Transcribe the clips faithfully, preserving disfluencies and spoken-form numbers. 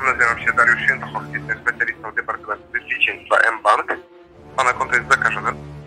Nazywam się Dariusz Świętochowski, jestem specjalistą Departamentu Bezpieczeństwa mBank. Pana konto jest zakażone.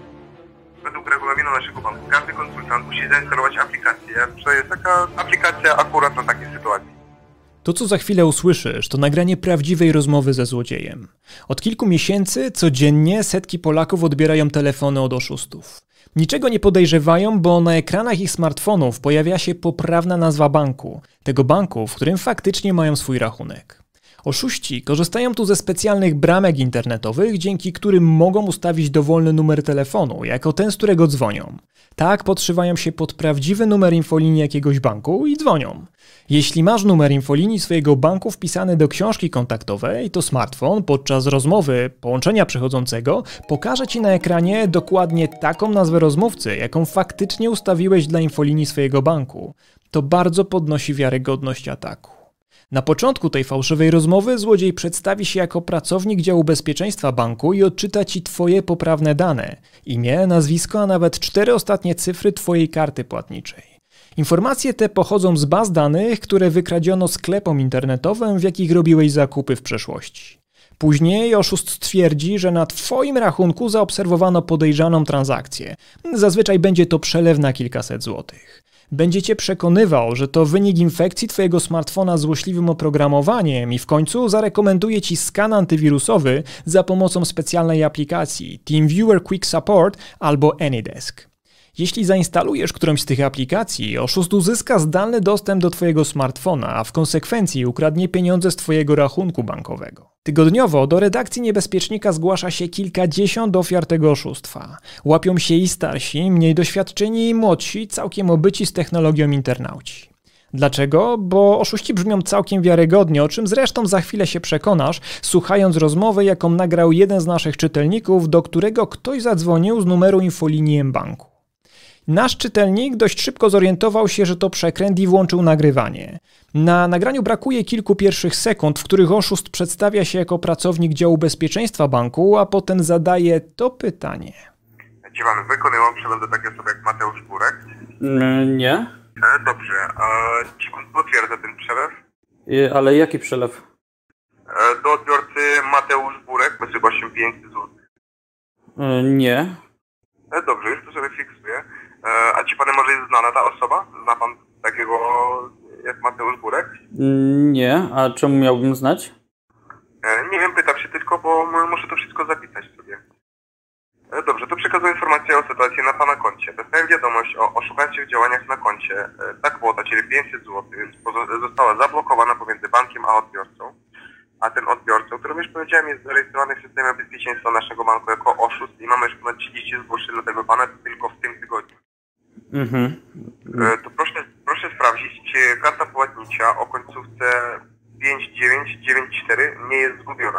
Według regulaminu naszego banku każdy konsultant musi zainstalować aplikację. To jest taka aplikacja akurat na takie sytuacje. To, co za chwilę usłyszysz, to nagranie prawdziwej rozmowy ze złodziejem. Od kilku miesięcy codziennie setki Polaków odbierają telefony od oszustów. Niczego nie podejrzewają, bo na ekranach ich smartfonów pojawia się poprawna nazwa banku. Tego banku, w którym faktycznie mają swój rachunek. Oszuści korzystają tu ze specjalnych bramek internetowych, dzięki którym mogą ustawić dowolny numer telefonu, jako ten, z którego dzwonią. Tak podszywają się pod prawdziwy numer infolinii jakiegoś banku i dzwonią. Jeśli masz numer infolinii swojego banku wpisany do książki kontaktowej, to smartfon podczas rozmowy połączenia przechodzącego pokaże Ci na ekranie dokładnie taką nazwę rozmówcy, jaką faktycznie ustawiłeś dla infolinii swojego banku. To bardzo podnosi wiarygodność ataku. Na początku tej fałszywej rozmowy złodziej przedstawi się jako pracownik działu bezpieczeństwa banku i odczyta Ci Twoje poprawne dane, imię, nazwisko, a nawet cztery ostatnie cyfry Twojej karty płatniczej. Informacje te pochodzą z baz danych, które wykradziono sklepom internetowym, w jakich robiłeś zakupy w przeszłości. Później oszust stwierdzi, że na Twoim rachunku zaobserwowano podejrzaną transakcję. Zazwyczaj będzie to przelew na kilkaset złotych. Będzie Cię przekonywał, że to wynik infekcji Twojego smartfona złośliwym oprogramowaniem i w końcu zarekomenduje Ci skan antywirusowy za pomocą specjalnej aplikacji TeamViewer Quick Support albo AnyDesk. Jeśli zainstalujesz którąś z tych aplikacji, oszust uzyska zdalny dostęp do Twojego smartfona, a w konsekwencji ukradnie pieniądze z Twojego rachunku bankowego. Tygodniowo do redakcji Niebezpiecznika zgłasza się kilkadziesiąt ofiar tego oszustwa. Łapią się i starsi, mniej doświadczeni i młodsi, całkiem obyci z technologią internauci. Dlaczego? Bo oszuści brzmią całkiem wiarygodnie, o czym zresztą za chwilę się przekonasz, słuchając rozmowy, jaką nagrał jeden z naszych czytelników, do którego ktoś zadzwonił z numeru infolinii mBanku. Nasz czytelnik dość szybko zorientował się, że to przekręt i włączył nagrywanie. Na nagraniu brakuje kilku pierwszych sekund, w których oszust przedstawia się jako pracownik działu bezpieczeństwa banku, a potem zadaje to pytanie. Czy pan wykonywał przelew do takiej osoby jak Mateusz Burek? Nie. E, dobrze, a czy pan potwierdza ten przelew? I, ale jaki przelew? E, do odbiorcy Mateusz Burek, wysyła się pięćset złotych. Nie. E, dobrze, już to sobie fiksuję. A czy panem może jest znana ta osoba? Zna pan takiego jak Mateusz Burek? Nie, a czemu miałbym znać? Nie wiem, pytam się tylko, bo muszę to wszystko zapisać sobie. Dobrze, to przekazuję informację o sytuacji na pana koncie. Dostałem wiadomość o oszukańczych działaniach na koncie. Ta kwota, czyli pięćset złotych, została zablokowana pomiędzy bankiem a odbiorcą. A ten odbiorca, o którym już powiedziałem, jest zarejestrowany w systemie bezpieczeństwa naszego banku jako oszust i mamy już ponad trzydzieści zgłoszeń dla tego pana tylko w tym tygodniu. Mhm. To proszę, proszę sprawdzić, czy karta płatnicza o końcówce pięć dziewięć dziewięć cztery nie jest zgubiona.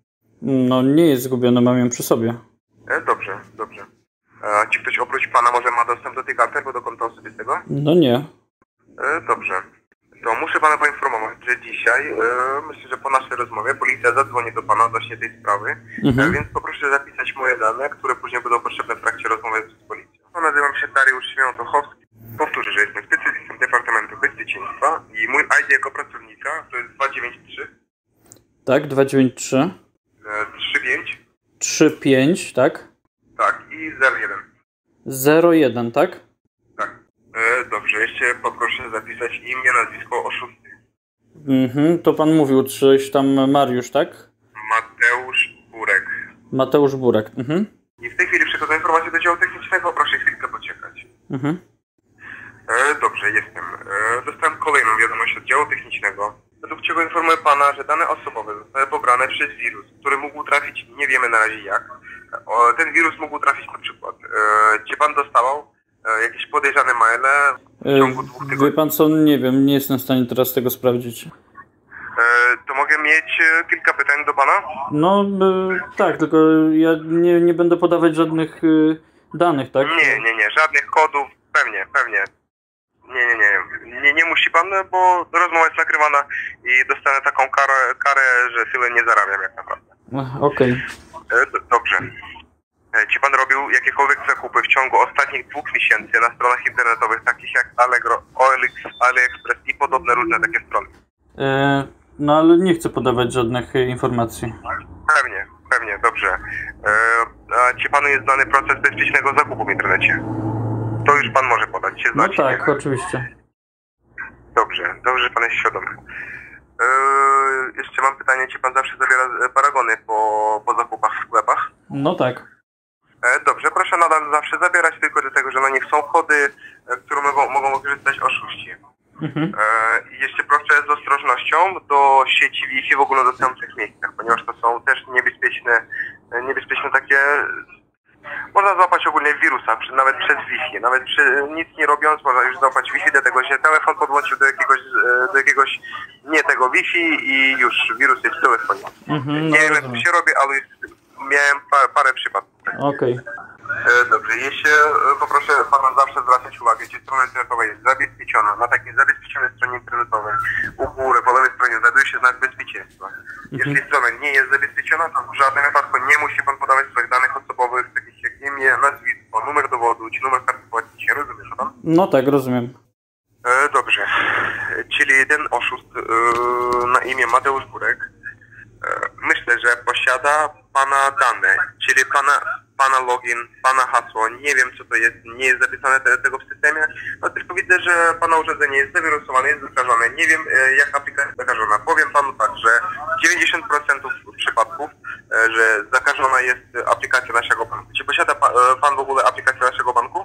No nie jest zgubiona, mam ją przy sobie. E, dobrze, dobrze. E, czy ktoś oprócz pana może ma dostęp do tej karty albo do konta osobistego? No nie. E, dobrze. To muszę pana poinformować, że dzisiaj, e, myślę, że po naszej rozmowie policja zadzwoni do pana odnośnie tej sprawy, mhm. e, więc poproszę zapisać moje dane, które później będą potrzebne w trakcie rozmowy z policją. Nazywam się Dariusz Świętochowski. Powtórzę, że jestem specjalistą Departamentu Bezpieczeństwa i mój I D jako pracownika to jest dwa dziewięć trzy. Tak, dwa dziewięć trzy. trzy pięć. trzy pięć, tak? Tak, i zero jeden. zero jeden, tak? Tak. E, dobrze, jeszcze poproszę zapisać imię, nazwisko oszusty. Mhm, to pan mówił coś tam Mariusz, tak? Mateusz Burek. Mateusz Burek, mhm. I w tej chwili przekazuję informację do działu technicznego, proszę chwilkę poczekać. Mhm. E, dobrze, jestem. E, dostałem kolejną wiadomość od działu technicznego, według czego informuję pana, że dane osobowe zostały pobrane przez wirus, który mógł trafić, nie wiemy na razie jak. O, ten wirus mógł trafić na przykład. E, czy pan dostawał e, jakieś podejrzane maile w ciągu dwóch tygodni? Wie pan co, nie wiem, nie jestem w stanie teraz tego sprawdzić. E, to mogę mieć e, kilka pytań do pana? No e, tak, tylko ja nie, nie będę podawać żadnych e, danych, tak? Nie, nie, nie, żadnych kodów, pewnie, pewnie. Nie, nie, nie, nie, nie musi pan, bo rozmowa jest nagrywana i dostanę taką karę, karę, że tyle nie zarabiam jak naprawdę. Okej. Okay. Dobrze. Czy pan robił jakiekolwiek zakupy w ciągu ostatnich dwóch miesięcy na stronach internetowych takich jak Allegro, O L X, AliExpress i podobne różne takie strony? E, No ale nie chcę podawać żadnych e, informacji. Pewnie, pewnie, dobrze. E, a czy panu jest znany proces bezpiecznego zakupu w internecie? To już pan może podać, się No znacie, nie? tak, oczywiście. Dobrze, dobrze, że pan jest świadomy. E, jeszcze mam pytanie, czy pan zawsze zabiera paragony po, po zakupach w sklepach? No tak. E, dobrze, proszę nadal zawsze zabierać, tylko dlatego, że na nich są kody, e, które mogą, mogą wykorzystać oszuści. Mhm. E, I jeszcze proszę z ostrożnością do sieci Wi-Fi w ogóle dostępnych miejscach, ponieważ to są też niebezpieczne, e, niebezpieczne takie, można złapać ogólnie wirusa, przy, nawet przez Wi-Fi, nawet przy, nic nie robiąc można już złapać Wi-Fi, dlatego że telefon podłączył do jakiegoś, e, do jakiegoś nie tego Wi-Fi i już wirus jest w telefonie. Mhm, no nie wiem, rozumiem. co się robi, ale jest, miałem pa, parę przypadków. Okej. E, Dobrze, jeśli e, poproszę pana zawsze zwracać uwagę, czy strona internetowa jest zabezpieczona. Na takiej zabezpieczonej stronie internetowej u góry, po lewej stronie znajduje się znak bezpieczeństwa. Jeśli strona nie jest zabezpieczona, to w żadnym wypadku nie musi pan podawać swoich danych osobowych, takich jak imię, nazwisko, numer dowodu, czy numer karty płatniczej. Rozumiesz pan? No tak, rozumiem. E, dobrze, E, czyli ten oszust e, na imię Mateusz Burek, e, myślę, że posiada pana dane, czyli pana pana login, pana hasło, nie wiem co to jest, nie jest zapisane te, tego w systemie, no tylko widzę, że pana urządzenie jest zawirusowane, jest zakażone, nie wiem e, jak aplikacja jest zakażona. Powiem panu tak, że dziewięćdziesiąt procent przypadków, e, że zakażona jest aplikacja naszego banku. Czy posiada pa, e, pan w ogóle aplikację naszego banku?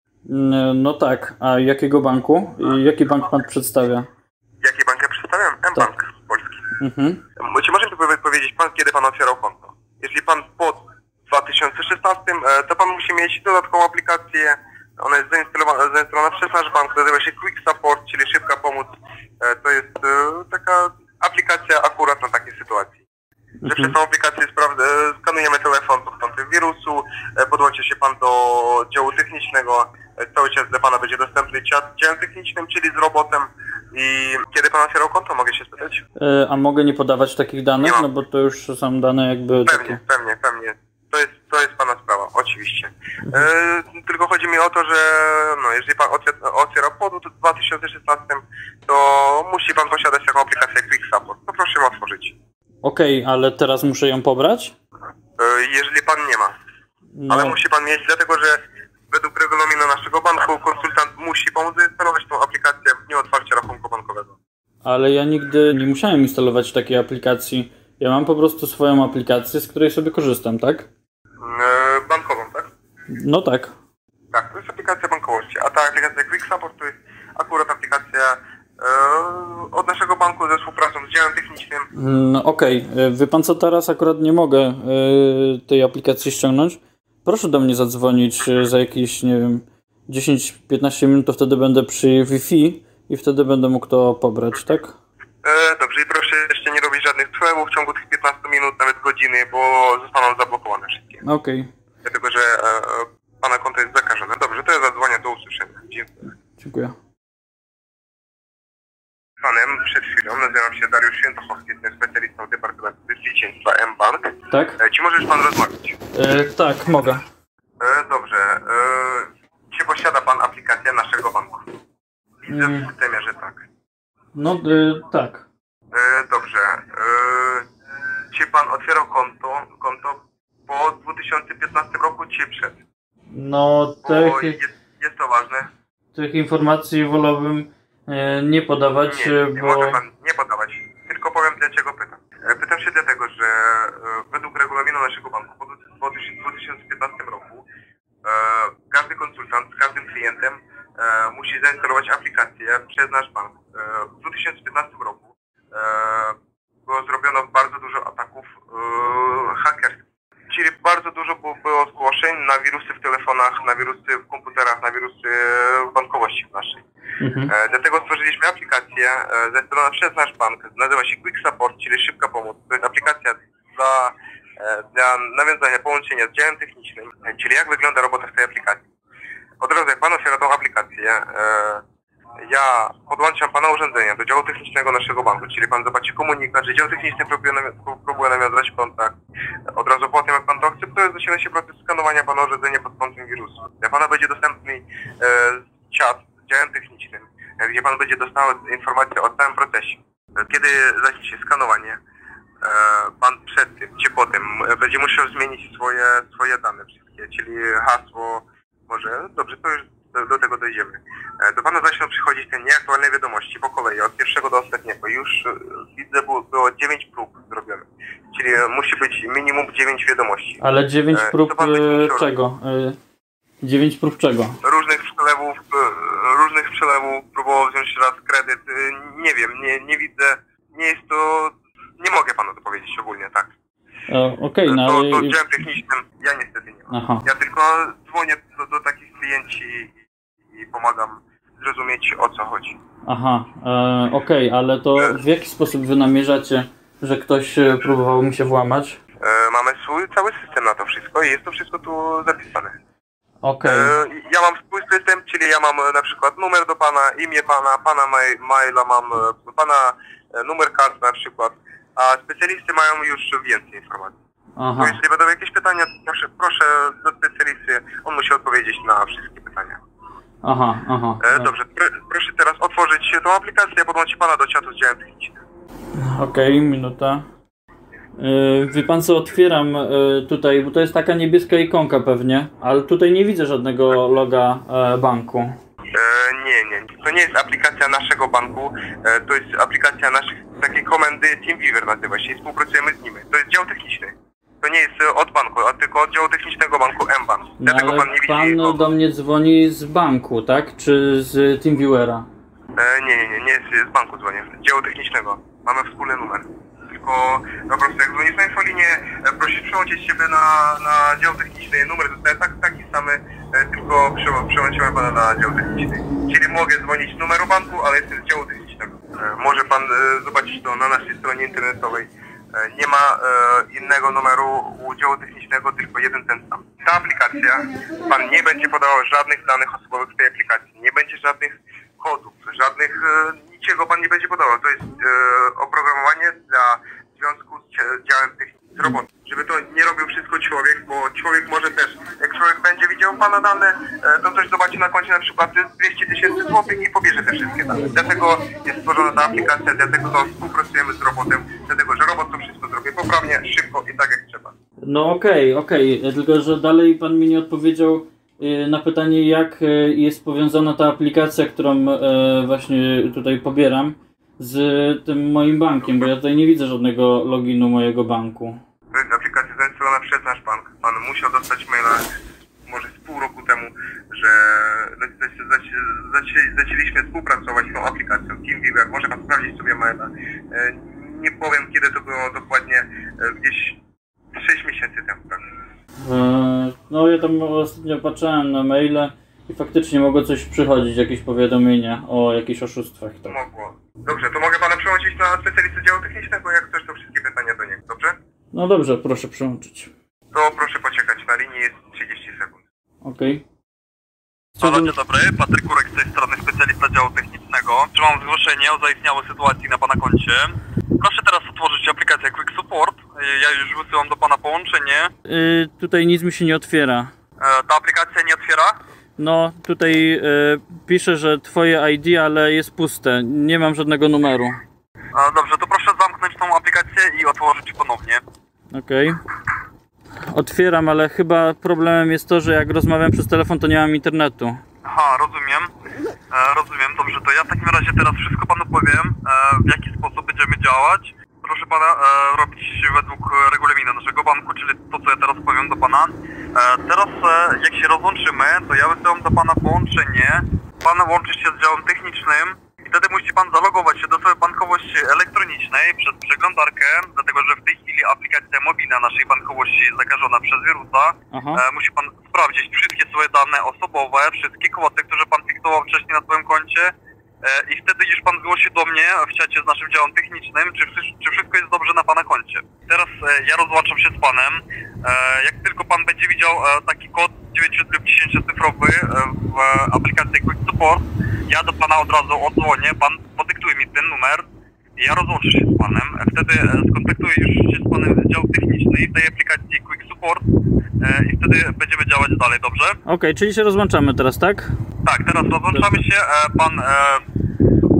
N- No tak, a jakiego banku? I jaki bank pan przedstawia? Jaki bank ja przedstawiam? M-Bank Polski. Mhm. Czy może mi powie- powiedzieć pan, kiedy pan otwierał konto? Jeżeli pan po dwa tysiące szesnastym, e, to pan musi mieć dodatkową aplikację. Ona jest zainstalowana, zainstalowana przez nasz bank, nazywa się Quick Support, czyli szybka pomoc. E, to jest e, taka aplikacja akurat na takiej sytuacji. Że przez tą aplikację sprawd- e, skanujemy telefon pod kątem wirusu, e, podłączy się pan do działu technicznego, e, cały czas dla pana będzie dostępny czat z działem technicznym, czyli z robotem. I kiedy pan otwierał konto, mogę się spytać? E, a mogę nie podawać takich danych? Nie mam. No bo to już są dane jakby Pewnie, takie. pewnie, pewnie. To jest, to jest pana sprawa, oczywiście. E, tylko chodzi mi o to, że no, jeżeli pan otwiera, otwiera pod dwa tysiące szesnastym, to musi pan posiadać taką aplikację Quick Support. To proszę ją otworzyć. Okej, ale teraz muszę ją pobrać? E, jeżeli pan nie ma. No, Ale musi pan mieć, dlatego że według regulaminu naszego banku konsultant musi pomóc zainstalować tą aplikację w dniu otwarcia rachunku bankowego. ale ja nigdy nie musiałem instalować takiej aplikacji. Ja mam po prostu swoją aplikację, z której sobie korzystam, tak? E, bankową, tak? No tak. Tak, to jest aplikacja bankowości, a ta aplikacja Quick Support to jest akurat aplikacja e, od naszego banku ze współpracą z działem technicznym. No okej, e, wie pan co, teraz akurat nie mogę e, tej aplikacji ściągnąć. Proszę do mnie zadzwonić e, za jakieś, nie wiem, dziesięć piętnaście minut, to wtedy będę przy Wi-Fi i wtedy będę mógł to pobrać, tak? E, dobrze, i proszę jeszcze nie robić żadnych trwałów w ciągu tych piętnastu minut, nawet godziny, bo zostaną zablokowane wszystkie. Okej, Dlatego, że e, pana konto jest zakażone. Dobrze, to ja zadzwonię, do usłyszenia. Dziękuję. dziękuję. Panem przed chwilą nazywam się Dariusz Świętochowski, jestem specjalistą Departamentu Bezpieczeństwa M-Bank. Tak? E, czy możesz pan rozmawiać? E, tak, mogę. E, dobrze, e, czy posiada pan aplikację naszego banku? Widzę Mm. w systemie, że tak. No e, tak. E, dobrze, e, czy pan otwierał konto, konto po dwa tysiące piętnastym roku, czy przed? No Bo tych, jest, jest to ważne. tych informacji wolałbym e, nie podawać, Nie, e, nie bo... może pan nie podawać. Tylko powiem dlaczego pytam. E, Pytam się dlatego, że e, według regulaminu naszego banku po dwa tysiące piętnastym roku e, każdy konsultant z każdym klientem e, musi zainstalować aplikację przez nasz bank. E, w dwa tysiące piętnastym roku e, było zrobiono bardzo dużo ataków e, hakerskich. Czyli bardzo dużo było, było zgłoszeń na wirusy w telefonach, na wirusy w komputerach, na wirusy w bankowości naszej. Mhm. E, dlatego stworzyliśmy aplikację e, zainstalowaną przez nasz bank. Nazywa się Quick Support, czyli szybka pomoc. To jest aplikacja dla, e, dla nawiązania połączenia z działem technicznym, e, czyli jak wygląda robota w tej aplikacji. Od razu jak pan otwiera tą aplikację, e, ja podłączam pana urządzenia do działu technicznego naszego banku, czyli pan zobaczy komunikat, że dział techniczny próbuje, nawi- próbuje nawiązać kontakt. Od razu po tym jak pan to akceptuje, zaczyna się proces skanowania pana urządzenia pod kątem wirusu. Dla pana będzie dostępny e, czat z działem technicznym, e, gdzie pan będzie dostał informację o całym procesie. Kiedy zacznie skanowanie, pan przed tym czy potem będzie musiał zmienić swoje, swoje dane wszystkie, czyli hasło, może, dobrze, to już do, do tego dojdziemy. Do pana zaczną przychodzić te nieaktualne wiadomości po kolei, od pierwszego do ostatniego. Już widzę, było, było dziewięć prób zrobionych, czyli musi być minimum dziewięć wiadomości. Ale dziewięć prób e, czego? E, dziewięć prób czego? Różnych przelewów, różnych przelewów, próbował wziąć raz kredyt, nie wiem, nie, nie widzę, nie jest to, nie mogę panu to powiedzieć ogólnie, tak. Okej, okay, no to, ale... to działem technicznym ja niestety nie mam. Aha. Ja tylko dzwonię do, do takich klienci i pomagam zrozumieć, o co chodzi. Aha, e, okej, okay, ale to w jaki sposób wy namierzacie, że ktoś próbował mi się włamać? E, mamy swój cały system na to wszystko i jest to wszystko tu zapisane. Okej. Okay. E, ja mam swój system, czyli ja mam na przykład numer do pana, imię pana, pana mail, maila mam, pana numer kart na przykład, a specjalisty mają już więcej informacji. Aha. Bo jeśli będą jakieś pytania, proszę, proszę do specjalisty, on musi odpowiedzieć na wszystkie pytania. Aha, aha. E, dobrze, pr proszę teraz otworzyć tą aplikację, podłączyć pana do czatu z działem technicznym. Okej, okay, minuta. Yy, wie pan co, otwieram yy, tutaj, bo to jest taka niebieska ikonka pewnie, ale tutaj nie widzę żadnego loga yy, banku. E, nie, nie, to nie jest aplikacja naszego banku, e, to jest aplikacja naszych, takiej komendy TeamViewer nazywa się i współpracujemy z nimi. To jest dział techniczny. To nie jest od banku, a tylko od działu technicznego banku mBank. No, Dlatego ale pan nie widzi... pan do mnie dzwoni z banku, tak? Czy z TeamViewera? E, nie, nie, nie, nie jest z banku dzwonię, z działu technicznego. Mamy wspólny numer. Tylko no, po prostu jak dzwonisz na infolinię, e, prosisz przełączyć siebie na, na dział techniczny. Numer zostaje tak, taki samy, e, tylko prze, przełączyłem pana na dział techniczny. Czyli mogę dzwonić z numeru banku, ale jestem z działu technicznego. E, może pan e, zobaczyć to na naszej stronie internetowej. Nie ma e, innego numeru u działu technicznego, tylko jeden ten sam. Ta aplikacja, pan nie będzie podawał żadnych danych osobowych w tej aplikacji, nie będzie żadnych kodów, żadnych, e, niczego pan nie będzie podawał. To jest e, oprogramowanie dla związku z działem technicznym, z robotem. Żeby to nie robił wszystko człowiek, bo człowiek może też, jak człowiek będzie widział pana dane, e, to ktoś zobaczy na koncie na przykład dwieście tysięcy złotych i pobierze te wszystkie dane. Dlatego jest stworzona ta aplikacja, dlatego to współpracujemy z robotem, dlatego że robot to wszystko zrobi poprawnie, szybko i tak jak trzeba. No okej, okay, okej, okay. Tylko że dalej pan mi nie odpowiedział na pytanie, jak jest powiązana ta aplikacja, którą właśnie tutaj pobieram, z tym moim bankiem, bo ja tutaj nie widzę żadnego loginu mojego banku. To jest aplikacja zainstalowana przez nasz bank. Pan musiał dostać maila może z pół roku temu, że zaczęliśmy współpracować z tą aplikacją TeamViewer. Może pan sprawdzić sobie maila. Nie powiem, kiedy to było dokładnie, gdzieś sześć miesięcy temu. No ja tam ostatnio patrzyłem na maile i faktycznie mogło coś przychodzić, jakieś powiadomienia o jakichś oszustwach. Tak. Mogło. Dobrze, to mogę pana przełączyć na specjalistę działu technicznego, jak ktoś to wszystkie pytania do niego, dobrze? No dobrze, proszę przełączyć. To proszę poczekać na linii, jest trzydzieści sekund. Okej. Okay. Halo, dzień dobry, Patryk Kurek z tej strony, specjalista działu technicznego. Czy mam zgłoszenie o zaistniałej sytuacji na pana koncie? Proszę teraz otworzyć aplikację Quick Support. Ja już wysyłam do pana połączenie. Yy, tutaj nic mi się nie otwiera. E, ta aplikacja nie otwiera? No, tutaj yy, pisze, że twoje I D, ale jest puste. Nie mam żadnego numeru. E, dobrze, to proszę zamknąć tą aplikację i otworzyć ponownie. Okej. Okay. Otwieram, ale chyba problemem jest to, że jak rozmawiam przez telefon, to nie mam internetu. Aha, rozumiem. E, rozumiem, dobrze, to ja w takim razie teraz wszystko panu powiem, e, w jaki sposób będziemy działać. Proszę pana e, robić według regulaminu naszego banku, czyli to, co ja teraz powiem do pana. E, teraz e, jak się rozłączymy, to ja wysyłam do pana połączenie. Pan łączy się z działem technicznym i wtedy musi pan zalogować się do swojej bankowości elektronicznej przez przeglądarkę, dlatego że w tej chwili aplikacja mobilna naszej bankowości jest zakażona przez wirusa. E, musi pan sprawdzić wszystkie swoje dane osobowe, wszystkie kwoty, które pan fiksował wcześniej na swoim koncie. I wtedy już pan zgłosi do mnie w czacie z naszym działem technicznym, czy, czy wszystko jest dobrze na pana koncie. Teraz ja rozłączam się z panem. Jak tylko pan będzie widział taki kod dziewięć lub dziesięciocyfrowy w aplikacji Quick Support, ja do pana od razu odzwonię, pan podyktuje mi ten numer i ja rozłączę się z panem. Wtedy skontaktuję już się z panem dział techniczny w tej aplikacji Quick Support i wtedy będziemy działać dalej, dobrze? Okej, okay, czyli się rozłączamy teraz, tak? Tak, teraz rozłączamy się, pan... O,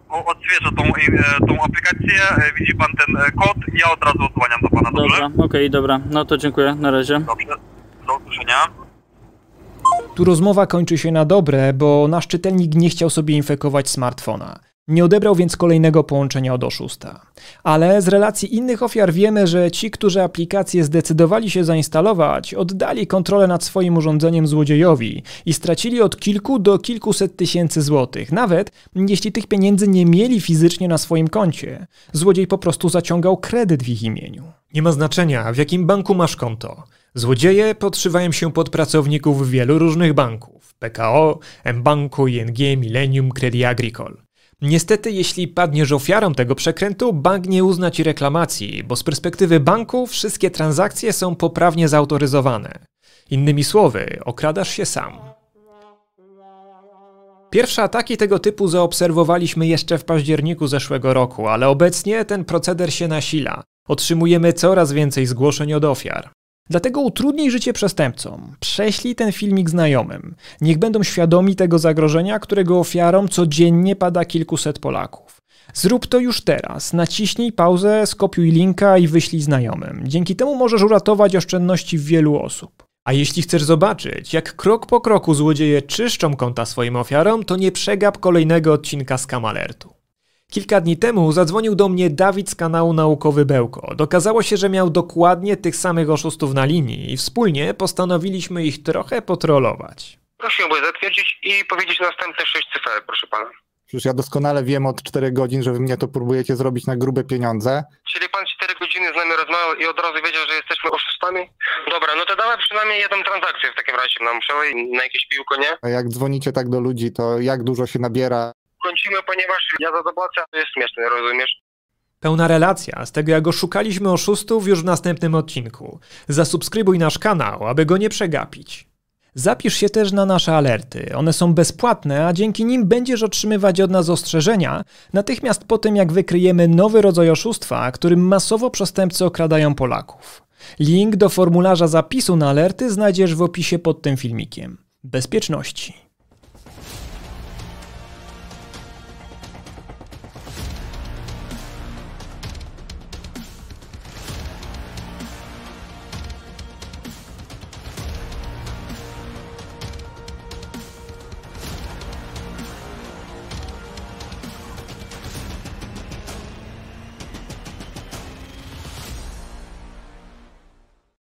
o, odświeżę tą, e, tą aplikację, e, widzi pan ten e, kod i ja od razu odzwaniam do pana, dobrze? Dobra, okej, okay, dobra. No to dziękuję, na razie. Dobrze, do usłyszenia. Tu rozmowa kończy się na dobre, bo nasz czytelnik nie chciał sobie infekować smartfona. Nie odebrał więc kolejnego połączenia od oszusta. Ale z relacji innych ofiar wiemy, że ci, którzy aplikację zdecydowali się zainstalować, oddali kontrolę nad swoim urządzeniem złodziejowi i stracili od kilku do kilkuset tysięcy złotych, nawet jeśli tych pieniędzy nie mieli fizycznie na swoim koncie. Złodziej po prostu zaciągał kredyt w ich imieniu. Nie ma znaczenia, w jakim banku masz konto. Złodzieje podszywają się pod pracowników wielu różnych banków. P K O, mBanku, I N G, Millennium, Crédit Agricole. Niestety, jeśli padniesz ofiarą tego przekrętu, bank nie uzna ci reklamacji, bo z perspektywy banku wszystkie transakcje są poprawnie zautoryzowane. Innymi słowy, okradasz się sam. Pierwsze ataki tego typu zaobserwowaliśmy jeszcze w październiku zeszłego roku, ale obecnie ten proceder się nasila. Otrzymujemy coraz więcej zgłoszeń od ofiar. Dlatego utrudnij życie przestępcom. Prześlij ten filmik znajomym. Niech będą świadomi tego zagrożenia, którego ofiarom codziennie pada kilkuset Polaków. Zrób to już teraz. Naciśnij pauzę, skopiuj linka i wyślij znajomym. Dzięki temu możesz uratować oszczędności wielu osób. A jeśli chcesz zobaczyć, jak krok po kroku złodzieje czyszczą konta swoim ofiarom, to nie przegap kolejnego odcinka Scam Alertu. Kilka dni temu zadzwonił do mnie Dawid z kanału Naukowy Bełko. Dokazało się, że miał dokładnie tych samych oszustów na linii i wspólnie postanowiliśmy ich trochę potrolować. Prosiłbym zatwierdzić i powiedzieć następne sześć cyfer, proszę pana. Przecież ja doskonale wiem od czterech godzin, że wy mnie to próbujecie zrobić na grube pieniądze. Czyli pan cztery godziny z nami rozmawiał i od razu wiedział, że jesteśmy oszustami? Dobra, no to dawaj przynajmniej jedną transakcję w takim razie nam przełej na jakieś piłko, nie? A jak dzwonicie tak do ludzi, to jak dużo się nabiera? Kończymy, ponieważ ja za zobaczę, to jest śmieszne, rozumiesz? Pełna relacja z tego, jak oszukaliśmy oszustów już w następnym odcinku. Zasubskrybuj nasz kanał, aby go nie przegapić. Zapisz się też na nasze alerty. One są bezpłatne, a dzięki nim będziesz otrzymywać od nas ostrzeżenia natychmiast po tym, jak wykryjemy nowy rodzaj oszustwa, którym masowo przestępcy okradają Polaków. Link do formularza zapisu na alerty znajdziesz w opisie pod tym filmikiem. Bezpieczności.